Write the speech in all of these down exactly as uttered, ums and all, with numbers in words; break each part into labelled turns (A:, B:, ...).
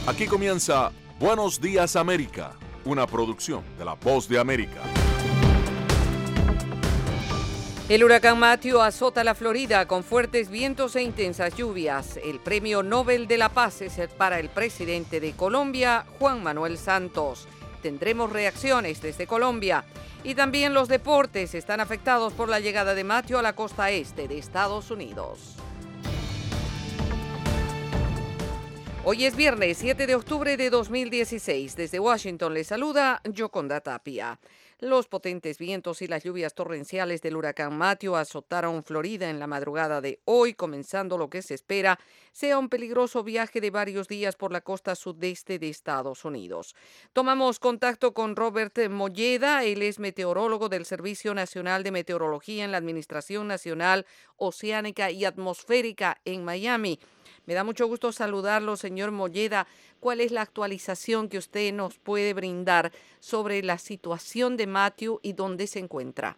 A: Aquí comienza Buenos Días América, una producción de La Voz de América.
B: El huracán Matthew azota la Florida con fuertes vientos e intensas lluvias. El premio Nobel de la Paz es para el presidente de Colombia, Juan Manuel Santos. Tendremos reacciones desde Colombia. Y también los deportes están afectados por la llegada de Matthew a la costa este de Estados Unidos. Hoy es viernes siete de octubre de dos mil dieciséis. Desde Washington les saluda Yoconda Tapia. Los potentes vientos y las lluvias torrenciales del huracán Matthew azotaron Florida en la madrugada de hoy, comenzando lo que se espera sea un peligroso viaje de varios días por la costa sudeste de Estados Unidos. Tomamos contacto con Robert Molleda, él es meteorólogo del Servicio Nacional de Meteorología en la Administración Nacional Oceánica y Atmosférica en Miami. Me da mucho gusto saludarlo, señor Molleda. ¿Cuál es la actualización que usted nos puede brindar sobre la situación de Matthew y dónde se encuentra?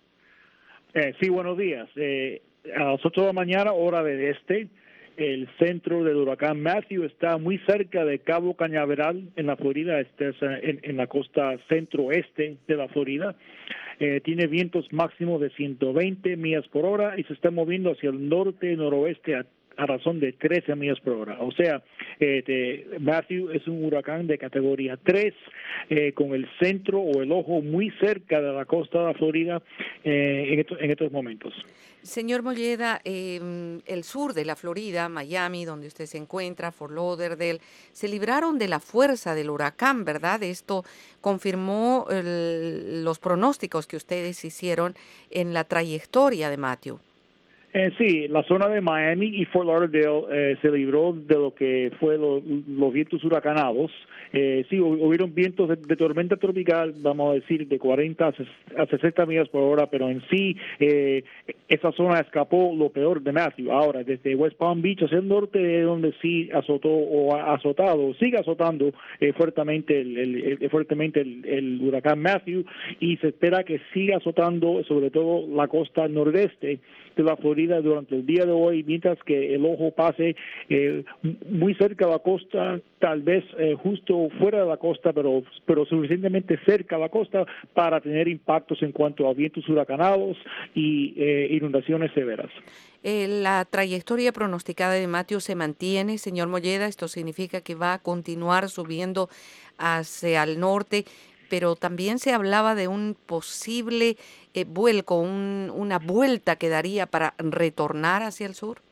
C: Eh, sí, buenos días. Eh, a las ocho de la mañana, hora del este, el centro del huracán Matthew está muy cerca de Cabo Cañaveral, en la Florida, este es en, en la costa centro-oeste de la Florida. Eh, tiene vientos máximos de ciento veinte millas por hora y se está moviendo hacia el norte-noroeste a a razón de trece millas por hora. O sea, eh, de, Matthew es un huracán de categoría tres, eh, con el centro o el ojo muy cerca de la costa de la Florida eh, en, estos, en estos momentos.
B: Señor Molleda, eh, el sur de la Florida, Miami, donde usted se encuentra, Fort Lauderdale, se libraron de la fuerza del huracán, ¿verdad? Esto confirmó el, los pronósticos que ustedes hicieron en la trayectoria de Matthew.
C: Eh, sí, la zona de Miami y Fort Lauderdale eh, se libró de lo que fue lo, los vientos huracanados. Eh, sí, hubieron vientos de, de tormenta tropical, vamos a decir, de cuarenta a sesenta millas por hora, pero en sí eh, esa zona escapó lo peor de Matthew. Ahora, desde West Palm Beach hacia el norte, es donde sí azotó o ha azotado, sigue azotando eh, fuertemente, el, el, el, fuertemente el, el huracán Matthew, y se espera que siga azotando sobre todo la costa nordeste de la Florida durante el día de hoy, mientras que el ojo pase eh, muy cerca de la costa, tal vez eh, justo fuera de la costa, pero pero suficientemente cerca de la costa para tener impactos en cuanto a vientos huracanados y eh, inundaciones severas.
B: Eh, la trayectoria pronosticada de Matthew se mantiene, señor Molleda. Esto significa que va a continuar subiendo hacia el norte, pero también se hablaba de un posible eh, vuelco, un, una vuelta que daría para retornar hacia el sur.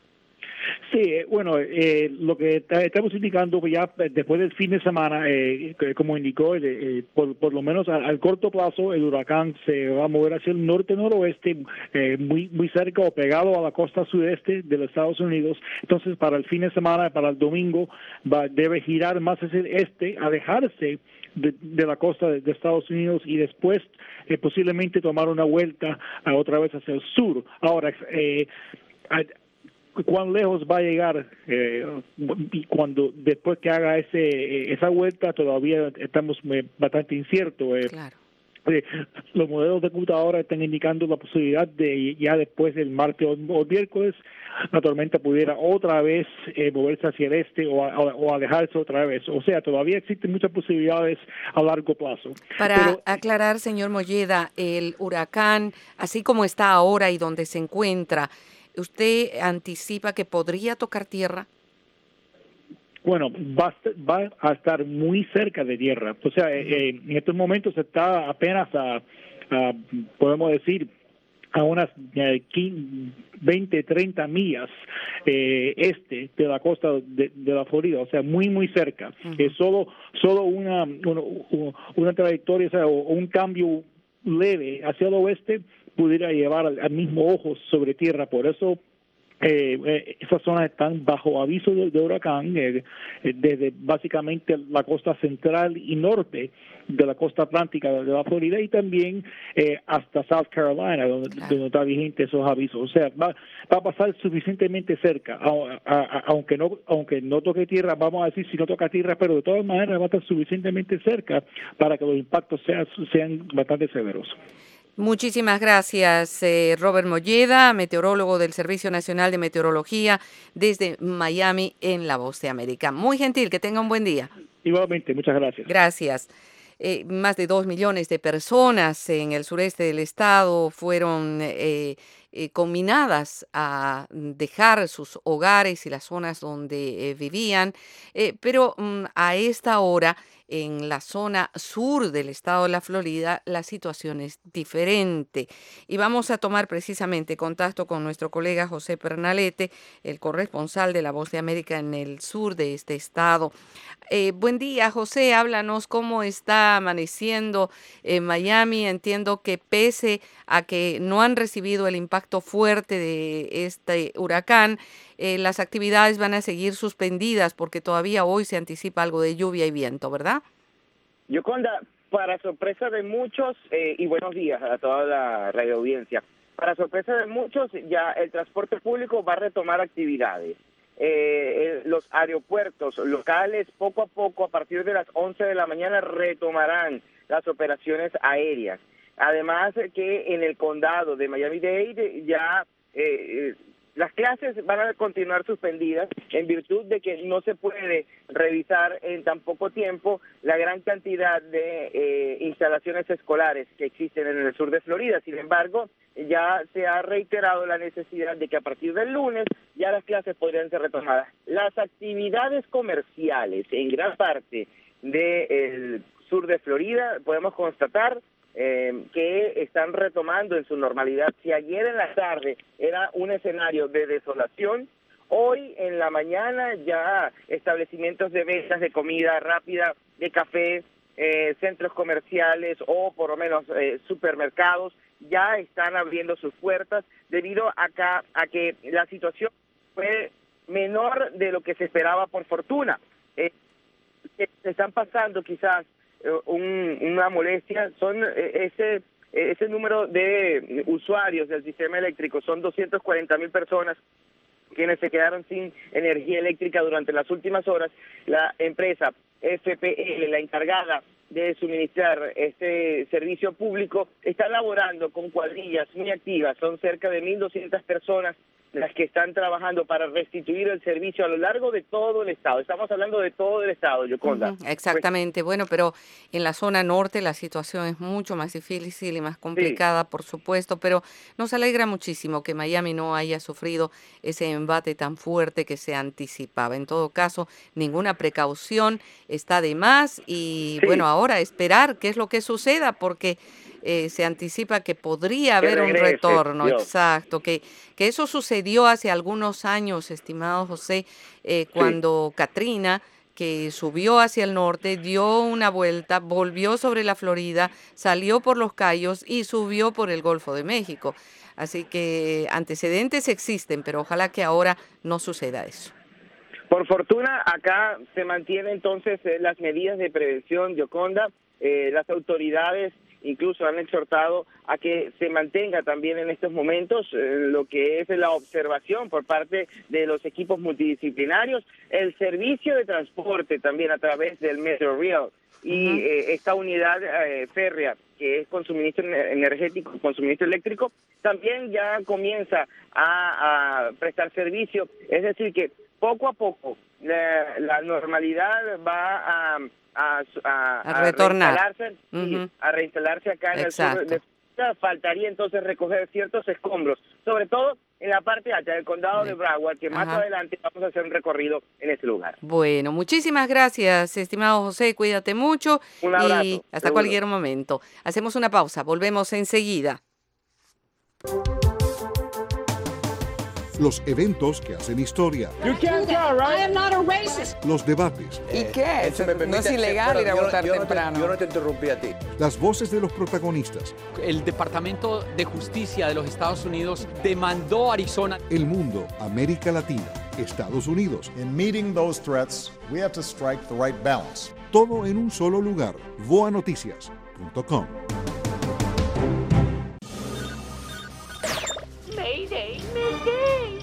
C: Sí, bueno, eh, lo que estamos indicando pues ya después del fin de semana, eh, como indicó, eh, por, por lo menos al, al corto plazo, el huracán se va a mover hacia el norte-noroeste, eh, muy muy cerca o pegado a la costa sudeste de los Estados Unidos. Entonces, para el fin de semana, para el domingo, va, debe girar más hacia el este, alejarse de, de la costa de, de Estados Unidos y después eh, posiblemente tomar una vuelta a otra vez hacia el sur. Ahora, eh, cuán lejos va a llegar eh, y cuando después que haga ese esa vuelta todavía estamos eh, bastante inciertos. Eh.
B: Claro.
C: Eh, los modelos de computadora están indicando la posibilidad de ya después del martes o miércoles la tormenta pudiera otra vez eh, moverse hacia el este o, a, o alejarse otra vez. O sea, todavía existen muchas posibilidades a largo plazo.
B: Para
C: Pero,
B: aclarar, señor Molleda, el huracán, así como está ahora y donde se encuentra, ¿usted anticipa que podría tocar tierra?
C: Bueno, va, va a estar muy cerca de tierra. O sea, eh, en estos momentos está apenas a, a podemos decir, a unas eh, veinte, treinta millas eh, este de la costa de, de la Florida, o sea, muy, muy cerca. Uh-huh. Es solo, solo una, una, una trayectoria, o sea, un cambio leve hacia el oeste pudiera llevar al, al mismo ojo sobre tierra. Por eso Eh, eh, esas zonas están bajo aviso de, de huracán eh, eh, desde básicamente la costa central y norte de la costa atlántica de la Florida y también eh, hasta South Carolina, donde, claro. donde está vigente esos avisos. O sea, va, va a pasar suficientemente cerca, a, a, a, aunque no aunque no toque tierra, vamos a decir si no toca tierra, pero de todas maneras va a estar suficientemente cerca para que los impactos sean, sean bastante severos.
B: Muchísimas gracias, eh, Robert Molleda, meteorólogo del Servicio Nacional de Meteorología desde Miami en La Voz de América. Muy gentil, que tenga un buen día.
C: Igualmente, muchas gracias.
B: Gracias. Eh, más de dos millones de personas en el sureste del estado fueron eh, eh, conminadas a dejar sus hogares y las zonas donde eh, vivían, eh, pero mm, a esta hora en la zona sur del estado de la Florida la situación es diferente. Y vamos a tomar precisamente contacto con nuestro colega José Pernalete, el corresponsal de La Voz de América en el sur de este estado. Eh, buen día, José, háblanos cómo está amaneciendo en Miami. Entiendo que pese a que no han recibido el impacto fuerte de este huracán, eh, las actividades van a seguir suspendidas porque todavía hoy se anticipa algo de lluvia y viento, ¿verdad?
D: Yoconda, para sorpresa de muchos, eh, y buenos días a toda la radio audiencia, para sorpresa de muchos, ya el transporte público va a retomar actividades. Eh, los aeropuertos locales poco a poco, a partir de las once de la mañana, retomarán las operaciones aéreas. Además que en el condado de Miami-Dade ya eh, las clases van a continuar suspendidas en virtud de que no se puede revisar en tan poco tiempo la gran cantidad de eh, instalaciones escolares que existen en el sur de Florida. Sin embargo, ya se ha reiterado la necesidad de que a partir del lunes ya las clases podrían ser retomadas. Las actividades comerciales en gran parte del sur de Florida podemos constatar Eh, que están retomando en su normalidad. Si ayer en la tarde era un escenario de desolación, hoy en la mañana ya establecimientos de ventas de comida rápida, de café, eh, centros comerciales o por lo menos eh, supermercados ya están abriendo sus puertas debido a, acá, a que la situación fue menor de lo que se esperaba por fortuna. Eh, se están pasando quizás Un, una molestia, son eh, ese ese número de usuarios del sistema eléctrico, son doscientas cuarenta mil personas quienes se quedaron sin energía eléctrica durante las últimas horas. La empresa F P L, la encargada de suministrar este servicio público, está laborando con cuadrillas muy activas, son cerca de mil doscientas personas las que están trabajando para restituir el servicio a lo largo de todo el estado. Estamos hablando de todo el estado, Yoconda.
B: Uh-huh, exactamente. Pues, bueno, pero en la zona norte la situación es mucho más difícil y más complicada, sí, por supuesto, pero nos alegra muchísimo que Miami no haya sufrido ese embate tan fuerte que se anticipaba. En todo caso, ninguna precaución está de más y, sí, bueno, ahora esperar qué es lo que suceda, porque Eh, se anticipa que podría haber que regrese, un retorno, Dios. Exacto, que, que eso sucedió hace algunos años, estimado José, eh, cuando sí. Katrina, que subió hacia el norte, dio una vuelta, volvió sobre la Florida, salió por los Cayos y subió por el Golfo de México. Así que antecedentes existen, pero ojalá que ahora no suceda eso.
D: Por fortuna, acá se mantienen entonces eh, las medidas de prevención, Yoconda, eh, las autoridades incluso han exhortado a que se mantenga también en estos momentos eh, lo que es la observación por parte de los equipos multidisciplinarios, el servicio de transporte también a través del Metrorail y uh-huh. eh, esta unidad eh, férrea que es con suministro energético, con suministro eléctrico, también ya comienza a, a prestar servicio, es decir que poco a poco la, la normalidad va a A, a,
B: a retornar,
D: a reinstalarse, uh-huh. sí, a reinstalarse acá en Exacto. el sur de faltaría entonces recoger ciertos escombros, sobre todo en la parte alta del condado de Broward, que más Ajá. adelante vamos a hacer un recorrido en ese lugar.
B: Bueno, muchísimas gracias, estimado José, cuídate mucho
D: un abrazo,
B: y hasta
D: seguro.
B: cualquier momento. Hacemos una pausa, volvemos enseguida.
E: Los eventos que hacen historia.
F: You can't tell, right? I am not a racist.
E: Los debates.
F: ¿Y qué?
G: Eh, me
F: no es ilegal ir a votar
G: yo
F: temprano.
G: No te, yo no te interrumpí a ti.
E: Las voces de los protagonistas.
H: El Departamento de Justicia de los Estados Unidos demandó a Arizona.
E: El mundo, América Latina, Estados Unidos.
I: In meeting those threats, we have to strike the right balance.
E: Todo en un solo lugar. voa noticias punto com.
J: Mayday, mayday.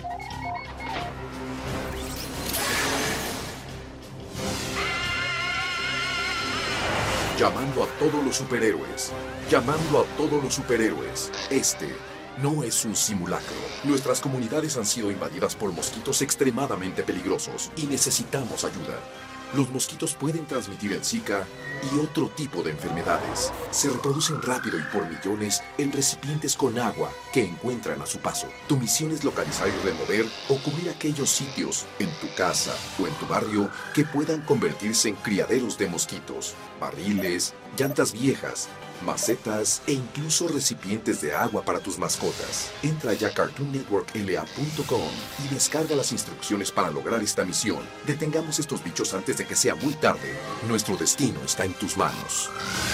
A: Llamando a todos los superhéroes. Llamando a todos los superhéroes. Este no es un simulacro. Nuestras comunidades han sido invadidas por mosquitos extremadamente peligrosos y necesitamos ayuda. Los mosquitos pueden transmitir el Zika y otro tipo de enfermedades. Se reproducen rápido y por millones en recipientes con agua que encuentran a su paso. Tu misión es localizar y remover o cubrir aquellos sitios en tu casa o en tu barrio que puedan convertirse en criaderos de mosquitos. Barriles, llantas viejas, macetas e incluso recipientes de agua para tus mascotas. Entra ya a cartoon network l a punto com y descarga las instrucciones para lograr esta misión. Detengamos estos bichos antes de que sea muy tarde. Nuestro destino está en tus manos.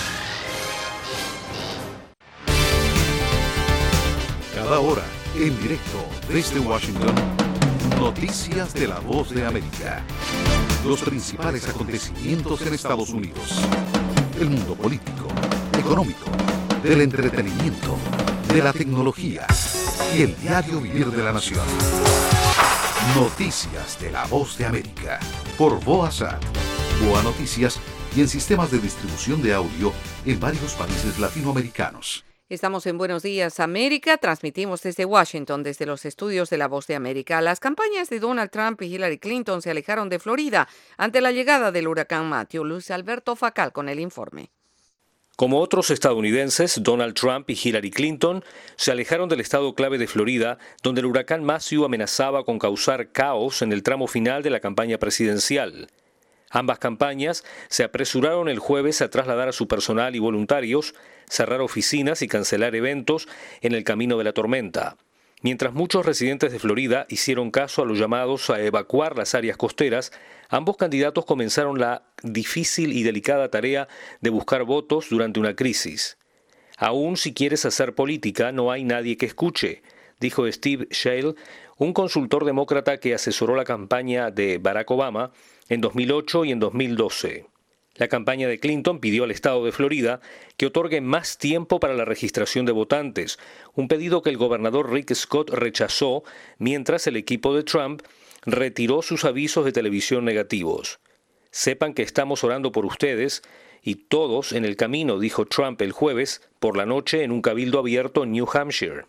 E: Cada hora, en directo desde Washington, noticias de la Voz de América. Los principales acontecimientos en Estados Unidos. El mundo político, económico, del entretenimiento, de la tecnología y el diario vivir de la nación. Noticias de la Voz de América por VOASAT, Boa Noticias y en sistemas de distribución de audio en varios países latinoamericanos.
B: Estamos en Buenos Días América, transmitimos desde Washington, desde los estudios de La Voz de América. Las campañas de Donald Trump y Hillary Clinton se alejaron de Florida ante la llegada del huracán Matthew. Luis Alberto Facal con el informe.
G: Como otros estadounidenses, Donald Trump y Hillary Clinton se alejaron del estado clave de Florida, donde el huracán Matthew amenazaba con causar caos en el tramo final de la campaña presidencial. Ambas campañas se apresuraron el jueves a trasladar a su personal y voluntarios, cerrar oficinas y cancelar eventos en el camino de la tormenta. Mientras muchos residentes de Florida hicieron caso a los llamados a evacuar las áreas costeras, ambos candidatos comenzaron la difícil y delicada tarea de buscar votos durante una crisis. Aún si quieres hacer política, no hay nadie que escuche, dijo Steve Schale, un consultor demócrata que asesoró la campaña de Barack Obama en dos mil ocho y en dos mil doce. La campaña de Clinton pidió al estado de Florida que otorgue más tiempo para la registración de votantes, un pedido que el gobernador Rick Scott rechazó, mientras el equipo de Trump retiró sus avisos de televisión negativos. Sepan que estamos orando por ustedes y todos en el camino, dijo Trump el jueves por la noche en un cabildo abierto en New Hampshire.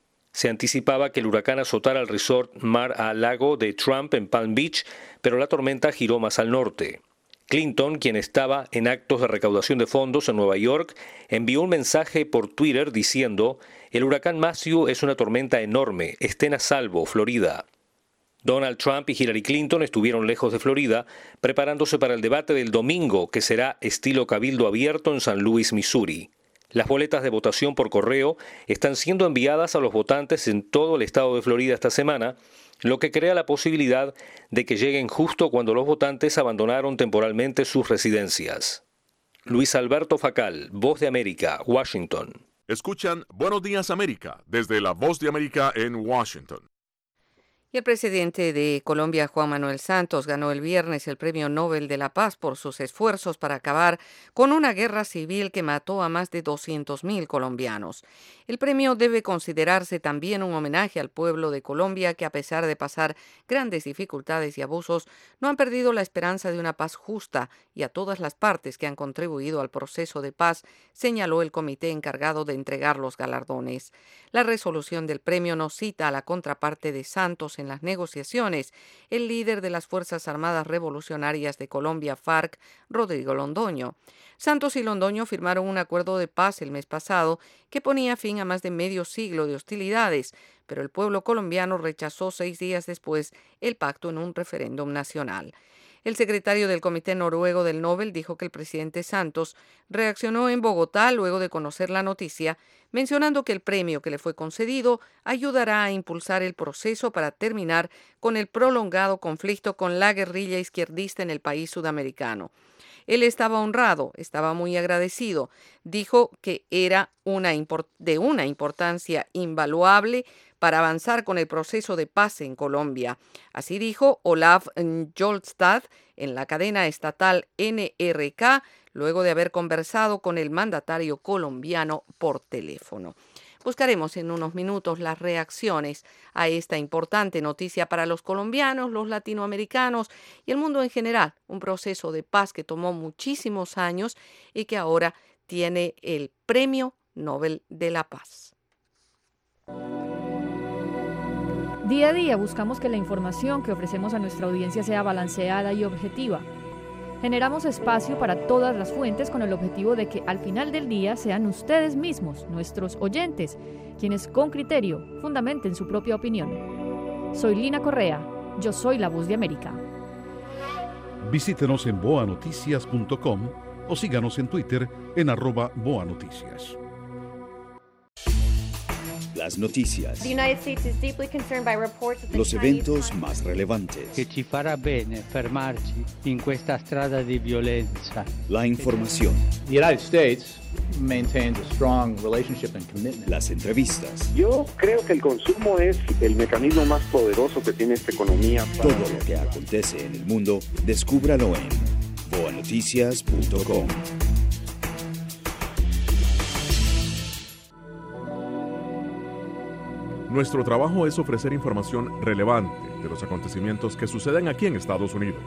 G: Se anticipaba que el huracán azotara el resort Mar-a-Lago de Trump en Palm Beach, pero la tormenta giró más al norte. Clinton, quien estaba en actos de recaudación de fondos en Nueva York, envió un mensaje por Twitter diciendo: «El huracán Matthew es una tormenta enorme, estén a salvo, Florida». Donald Trump y Hillary Clinton estuvieron lejos de Florida, preparándose para el debate del domingo, que será estilo cabildo abierto en San Luis, Missouri. Las boletas de votación por correo están siendo enviadas a los votantes en todo el estado de Florida esta semana, lo que crea la posibilidad de que lleguen justo cuando los votantes abandonaron temporalmente sus residencias. Luis Alberto Facal, Voz de América, Washington.
K: Escuchan Buenos Días América desde la Voz de América en Washington.
B: Y el presidente de Colombia, Juan Manuel Santos, ganó el viernes el Premio Nobel de la Paz por sus esfuerzos para acabar con una guerra civil que mató a más de doscientos mil colombianos. El premio debe considerarse también un homenaje al pueblo de Colombia que, a pesar de pasar grandes dificultades y abusos, no han perdido la esperanza de una paz justa, y a todas las partes que han contribuido al proceso de paz, señaló el comité encargado de entregar los galardones. La resolución del premio no cita a la contraparte de Santos en las negociaciones, el líder de las Fuerzas Armadas Revolucionarias de Colombia, FARC, Rodrigo Londoño. Santos y Londoño firmaron un acuerdo de paz el mes pasado que ponía fin a más de medio siglo de hostilidades, pero el pueblo colombiano rechazó seis días después el pacto en un referéndum nacional. El secretario del Comité Noruego del Nobel dijo que el presidente Santos reaccionó en Bogotá luego de conocer la noticia, mencionando que el premio que le fue concedido ayudará a impulsar el proceso para terminar con el prolongado conflicto con la guerrilla izquierdista en el país sudamericano. Él estaba honrado, estaba muy agradecido. Dijo que era una de una importancia invaluable para avanzar con el proceso de paz en Colombia. Así dijo Olaf Jolstad en la cadena estatal N R K, luego de haber conversado con el mandatario colombiano por teléfono. Buscaremos en unos minutos las reacciones a esta importante noticia para los colombianos, los latinoamericanos y el mundo en general. Un proceso de paz que tomó muchísimos años y que ahora tiene el Premio Nobel de la Paz.
L: Día a día buscamos que la información que ofrecemos a nuestra audiencia sea balanceada y objetiva. Generamos espacio para todas las fuentes con el objetivo de que al final del día sean ustedes mismos, nuestros oyentes, quienes con criterio fundamenten su propia opinión. Soy Lina Correa, yo soy la Voz de América.
E: Visítenos en boa noticias punto com o síganos en Twitter en arroba boanoticias.
M: Las noticias, los eventos más relevantes,
N: che ci farà bene fermarci in questa strada di violenza.
M: La información,
O: The United States maintains a strong relationship and commitment.
M: Las entrevistas.
P: Yo creo que el consumo es el mecanismo más poderoso que tiene esta economía.
M: Para... Todo lo que acontece en el mundo, descúbralo en boa noticias punto com.
K: Nuestro trabajo es ofrecer información relevante de los acontecimientos que suceden aquí en Estados Unidos.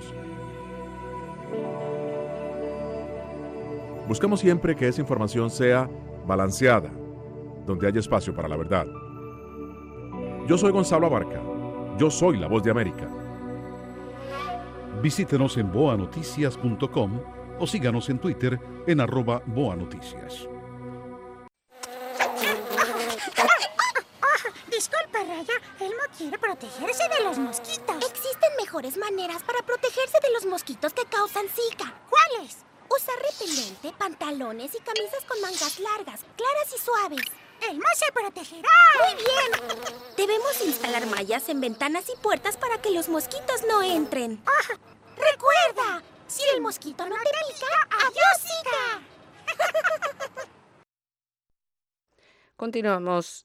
K: Buscamos siempre que esa información sea balanceada, donde haya espacio para la verdad. Yo soy Gonzalo Abarca. Yo soy la Voz de América.
E: Visítenos en boa noticias punto com o síganos en Twitter en arroba boanoticias.
Q: Disculpa, Raya, Elmo quiere protegerse de los mosquitos. Existen mejores maneras para protegerse de los mosquitos que causan Zika. ¿Cuáles? Usar repelente, pantalones y camisas con mangas largas, claras y suaves. ¡Elmo se protegerá! ¡Muy bien! Debemos instalar mallas en ventanas y puertas para que los mosquitos no entren. ¡Ah! ¡Recuerda! Si el mosquito no te pica, ¡adiós, Zika!
B: Continuamos.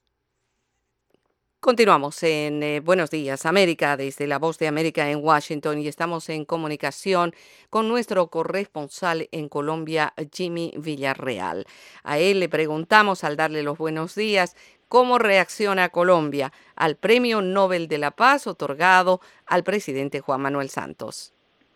B: Continuamos en eh, Buenos Días América, desde la Voz de América en Washington, y estamos en comunicación con nuestro corresponsal en Colombia, Jimmy Villarreal. A él le preguntamos, al darle los buenos días, cómo reacciona Colombia al Premio Nobel de la Paz otorgado al presidente Juan Manuel Santos.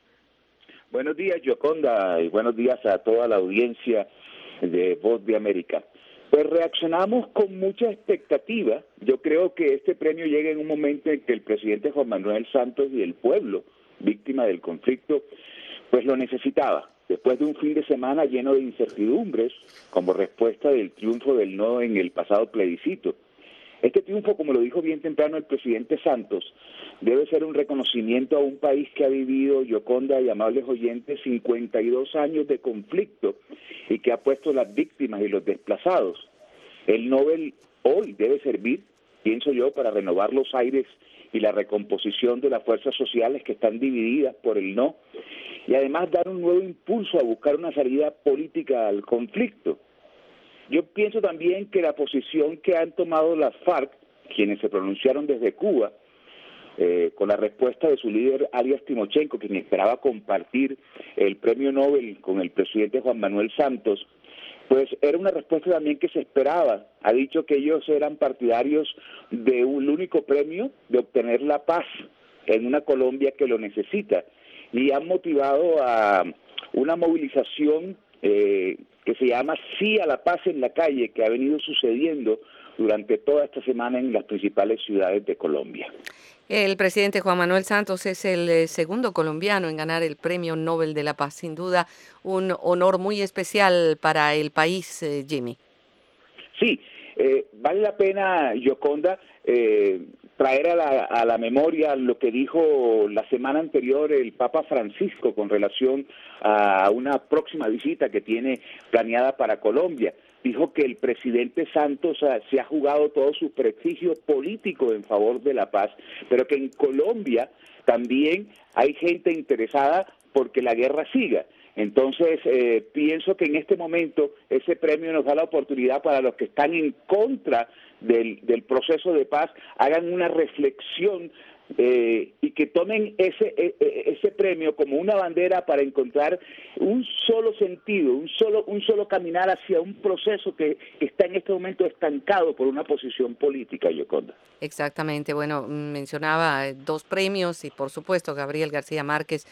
R: Buenos días, Yoconda, y buenos días a toda la audiencia de Voz de América. Pues reaccionamos con mucha expectativa. Yo creo que este premio llega en un momento en que el presidente Juan Manuel Santos y el pueblo, víctima del conflicto, pues lo necesitaba. Después de un fin de semana lleno de incertidumbres, como respuesta del triunfo del no en el pasado plebiscito. Este triunfo, como lo dijo bien temprano el presidente Santos, debe ser un reconocimiento a un país que ha vivido, Yoconda y amables oyentes, cincuenta y dos años de conflicto y que ha puesto las víctimas y los desplazados. El Nobel hoy debe servir, pienso yo, para renovar los aires y la recomposición de las fuerzas sociales que están divididas por el no, y además dar un nuevo impulso a buscar una salida política al conflicto. Yo pienso también que la posición que han tomado las FARC, quienes se pronunciaron desde Cuba, eh, con la respuesta de su líder alias Timochenko, quien esperaba compartir el premio Nobel con el presidente Juan Manuel Santos, pues era una respuesta también que se esperaba. Ha dicho que ellos eran partidarios de un único premio, de obtener la paz en una Colombia que lo necesita, y han motivado a una movilización eh, que se llama Sí a la Paz en la Calle, que ha venido sucediendo durante toda esta semana en las principales ciudades de Colombia.
B: El presidente Juan Manuel Santos es el eh, segundo colombiano en ganar el Premio Nobel de la Paz. Sin duda, un honor muy especial para el país, eh, Jimmy.
R: Sí, eh, vale la pena, Yoconda, eh, traer a la, a la memoria lo que dijo la semana anterior el Papa Francisco con relación a una próxima visita que tiene planeada para Colombia. Dijo que el presidente Santos se ha jugado todo su prestigio político en favor de la paz, pero que en Colombia también hay gente interesada porque la guerra siga. Entonces, eh, pienso que en este momento ese premio nos da la oportunidad para los que están en contra del, del proceso de paz, hagan una reflexión eh, y que tomen ese, ese premio como una bandera para encontrar un solo sentido, un solo, un solo caminar hacia un proceso que está en este momento estancado por una posición política, Yoconda.
B: Exactamente. Bueno, mencionaba dos premios y, por supuesto, Gabriel García Márquez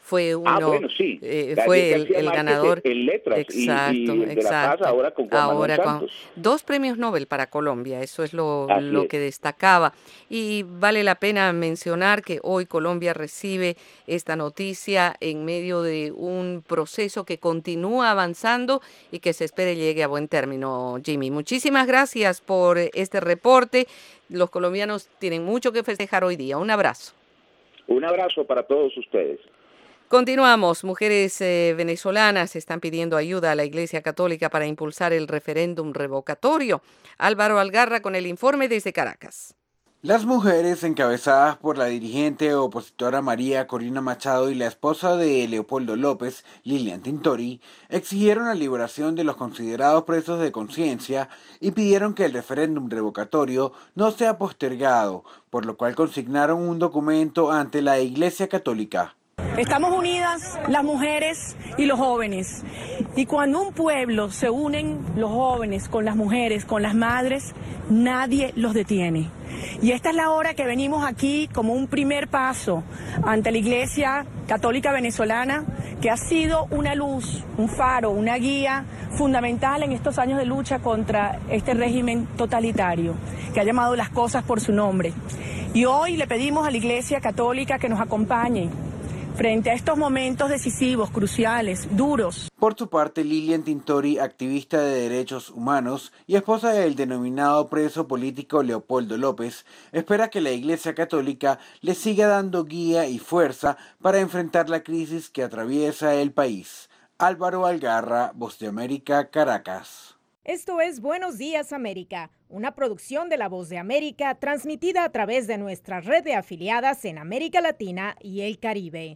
B: fue uno,
R: ah, bueno, sí.
B: eh, fue el, el ganador.
R: En letras
B: exacto,
R: y, y el de
B: exacto.
R: La Paz ahora con Juan
B: ahora
R: Manuel
B: con
R: Santos.
B: Dos premios Nobel para Colombia, eso es lo,
R: Así
B: lo
R: es.
B: que destacaba. Y vale la pena mencionar que hoy Colombia recibe esta noticia en medio de un proceso que continúa avanzando y que se espere llegue a buen término, Jimmy. Muchísimas gracias por este reporte. Los colombianos tienen mucho que festejar hoy día. Un abrazo.
R: Un abrazo para todos ustedes.
B: Continuamos. Mujeres eh, venezolanas están pidiendo ayuda a la Iglesia Católica para impulsar el referéndum revocatorio. Álvaro Algarra con el informe desde Caracas.
S: Las mujeres, encabezadas por la dirigente opositora María Corina Machado y la esposa de Leopoldo López, Lilian Tintori, exigieron la liberación de los considerados presos de conciencia y pidieron que el referéndum revocatorio no sea postergado, por lo cual consignaron un documento ante la Iglesia Católica.
T: Estamos unidas las mujeres y los jóvenes, y cuando un pueblo se unen los jóvenes con las mujeres, con las madres, nadie los detiene. Y esta es la hora que venimos aquí como un primer paso ante la Iglesia Católica Venezolana, que ha sido una luz, un faro, una guía fundamental en estos años de lucha contra este régimen totalitario, que ha llamado las cosas por su nombre. Y hoy le pedimos a la Iglesia Católica que nos acompañe frente a estos momentos decisivos, cruciales, duros.
S: Por su parte, Lilian Tintori, activista de derechos humanos y esposa del denominado preso político Leopoldo López, espera que la Iglesia Católica le siga dando guía y fuerza para enfrentar la crisis que atraviesa el país. Álvaro Algarra, Voz de América, Caracas.
U: Esto es Buenos Días América, una producción de La Voz de América transmitida a través de nuestra red de afiliadas en América Latina y el Caribe.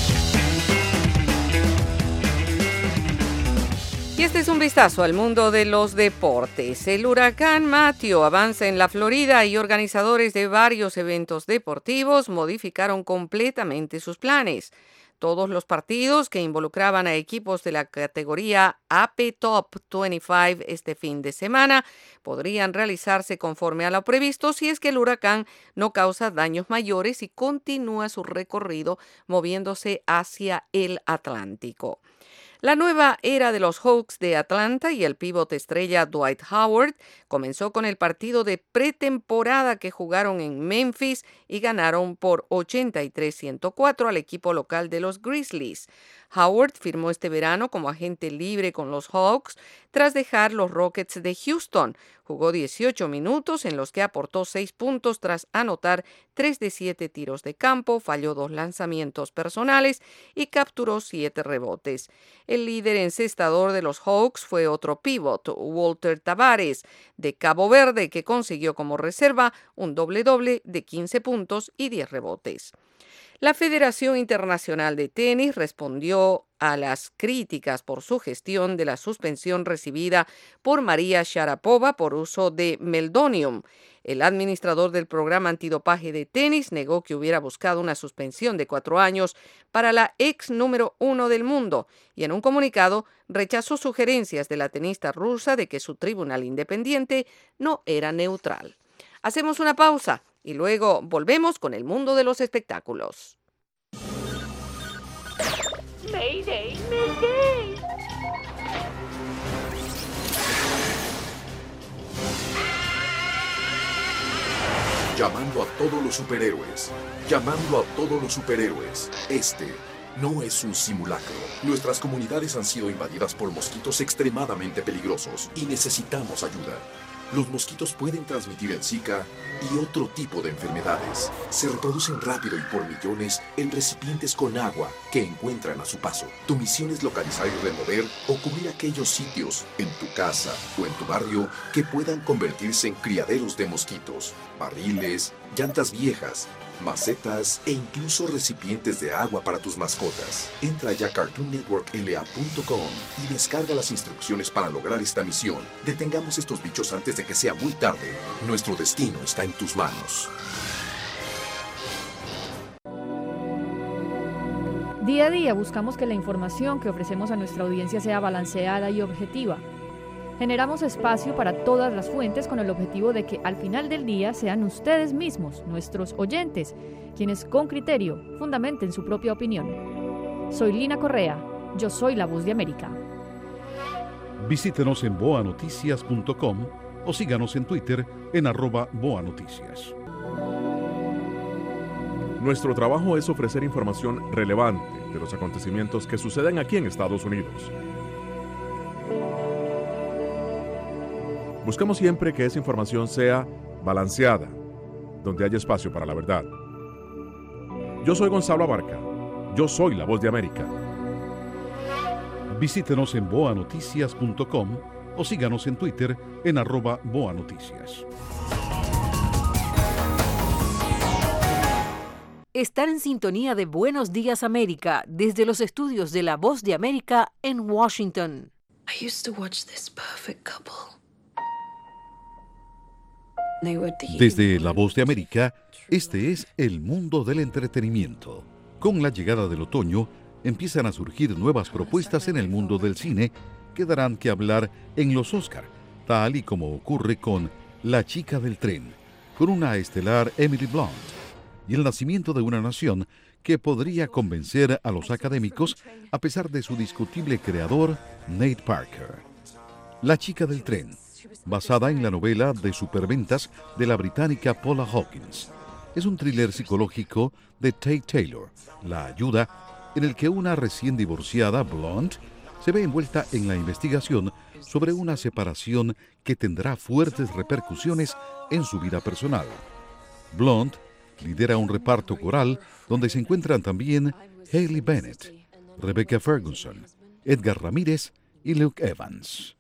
B: Y este es un vistazo al mundo de los deportes. El huracán Matthew avanza en la Florida y organizadores de varios eventos deportivos modificaron completamente sus planes. Todos los partidos que involucraban a equipos de la categoría A P Top veinticinco este fin de semana podrían realizarse conforme a lo previsto si es que el huracán no causa daños mayores y continúa su recorrido moviéndose hacia el Atlántico. La nueva era de los Hawks de Atlanta y el pívot estrella Dwight Howard comenzó con el partido de pretemporada que jugaron en Memphis y ganaron por ochenta y tres a ciento cuatro al equipo local de los Grizzlies. Howard firmó este verano como agente libre con los Hawks tras dejar los Rockets de Houston. Jugó dieciocho minutos en los que aportó seis puntos tras anotar tres de siete tiros de campo, falló dos lanzamientos personales y capturó siete rebotes. El líder encestador de los Hawks fue otro pívot, Walter Tavares, de Cabo Verde, que consiguió como reserva un doble-doble de quince puntos y diez rebotes. La Federación Internacional de Tenis respondió a las críticas por su gestión de la suspensión recibida por María Sharapova por uso de meldonium. El administrador del programa antidopaje de tenis negó que hubiera buscado una suspensión de cuatro años para la ex número uno del mundo y en un comunicado rechazó sugerencias de la tenista rusa de que su tribunal independiente no era neutral. Hacemos una pausa y luego volvemos con el mundo de los espectáculos.
J: Mayday, Mayday.
A: Llamando a todos los superhéroes. Llamando a todos los superhéroes. Este no es un simulacro. Nuestras comunidades han sido invadidas por mosquitos extremadamente peligrosos y necesitamos ayuda. Los mosquitos pueden transmitir el Zika y otro tipo de enfermedades. Se reproducen rápido y por millones en recipientes con agua que encuentran a su paso. Tu misión es localizar y remover o cubrir aquellos sitios en tu casa o en tu barrio que puedan convertirse en criaderos de mosquitos, barriles, llantas viejas, macetas e incluso recipientes de agua para tus mascotas. Entra ya a cartoon network l a punto com y descarga las instrucciones para lograr esta misión. Detengamos estos bichos antes de que sea muy tarde. Nuestro destino está en tus manos.
L: Día a día buscamos que la información que ofrecemos a nuestra audiencia sea balanceada y objetiva. Generamos espacio para todas las fuentes con el objetivo de que al final del día sean ustedes mismos, nuestros oyentes, quienes con criterio fundamenten su propia opinión. Soy Lina Correa. Yo soy la voz de América.
K: Visítenos en boa noticias punto com o síganos en Twitter en arroba boanoticias. Nuestro trabajo es ofrecer información relevante de los acontecimientos que suceden aquí en Estados Unidos. Buscamos siempre que esa información sea balanceada, donde haya espacio para la verdad. Yo soy Gonzalo Abarca. Yo soy la voz de América. Visítenos en boa noticias punto com o síganos en Twitter en arroba boanoticias.
C: Están en sintonía de Buenos Días América desde los estudios de La Voz de América en Washington.
V: I used to watch this perfect couple.
E: Desde La Voz de América, este es el mundo del entretenimiento. Con la llegada del otoño, empiezan a surgir nuevas propuestas en el mundo del cine que darán que hablar en los Oscar, tal y como ocurre con La chica del tren, con una estelar Emily Blunt, y El nacimiento de una nación que podría convencer a los académicos a pesar de su discutible creador, Nate Parker. La chica del tren, basada en la novela de superventas de la británica Paula Hawkins. Es un thriller psicológico de Tate Taylor, La ayuda, en el que una recién divorciada, Blunt, se ve envuelta en la investigación sobre una separación que tendrá fuertes repercusiones en su vida personal. Blunt lidera un reparto coral donde se encuentran también Hayley Bennett, Rebecca Ferguson, Edgar Ramírez y Luke Evans.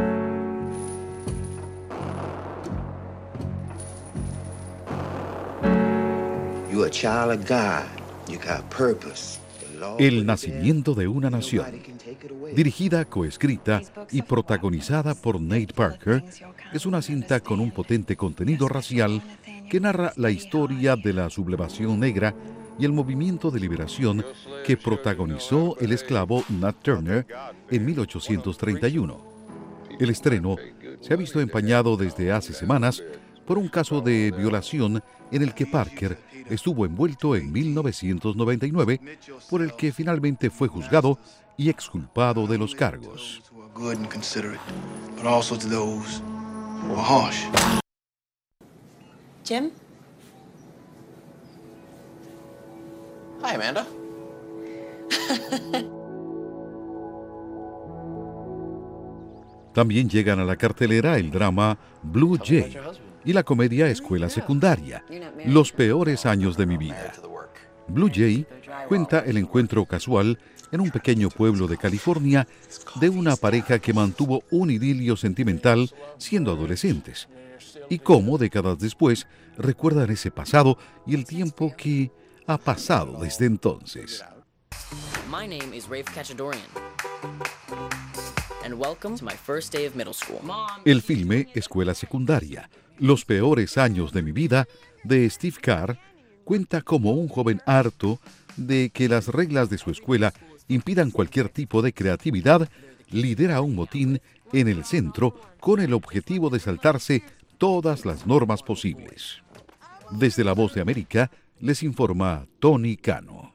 W: You're a child of God. You got purpose.
E: El nacimiento de una nación. Dirigida, coescrita y protagonizada por Nate Parker, es una cinta con un potente contenido racial que narra la historia de la sublevación negra y el movimiento de liberación que protagonizó el esclavo Nat Turner en mil ochocientos treinta y uno. El estreno se ha visto empañado desde hace semanas por un caso de violación en el que Parker estuvo envuelto en mil novecientos noventa y nueve, por el que finalmente fue juzgado y exculpado de los cargos.
V: Jim?
W: Hi, Amanda.
E: También llegan a la cartelera el drama Blue Jay y la comedia Escuela Secundaria, Los peores años de mi vida. Blue Jay cuenta el encuentro casual en un pequeño pueblo de California de una pareja que mantuvo un idilio sentimental siendo adolescentes, y cómo décadas después recuerdan ese pasado y el tiempo que ha pasado desde entonces.
X: My name is Rafe Kachadorian. And welcome to my first day of middle school.
E: El filme Escuela Secundaria, Los peores años de mi vida, de Steve Carr, cuenta cómo un joven harto de que las reglas de su escuela impidan cualquier tipo de creatividad, lidera un motín en el centro con el objetivo de saltarse todas las normas posibles. Desde La Voz de América, les informa Tony Cano.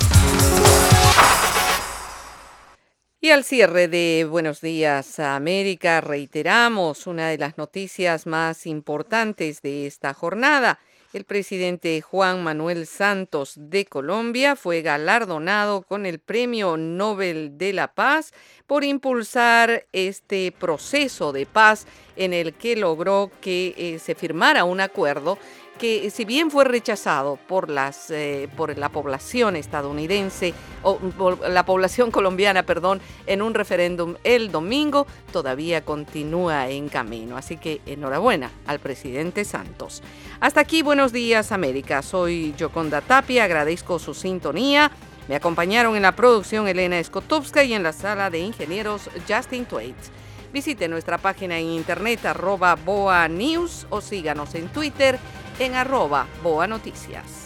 B: Y al cierre de Buenos Días América, reiteramos una de las noticias más importantes de esta jornada. El presidente Juan Manuel Santos de Colombia fue galardonado con el Premio Nobel de la Paz por impulsar este proceso de paz en el que logró que eh, se firmara un acuerdo que, si bien fue rechazado por las eh, por la población estadounidense o por la población colombiana, perdón, en un referéndum el domingo, todavía continúa en camino. Así que enhorabuena al presidente Santos. Hasta aquí, Buenos Días América. Soy Yoconda Tapia, agradezco su sintonía. Me acompañaron en la producción Elena Skotowska y en la sala de ingenieros Justin Twaits. Visite nuestra página en internet arroba boa news o síganos en Twitter en arroba boa noticias.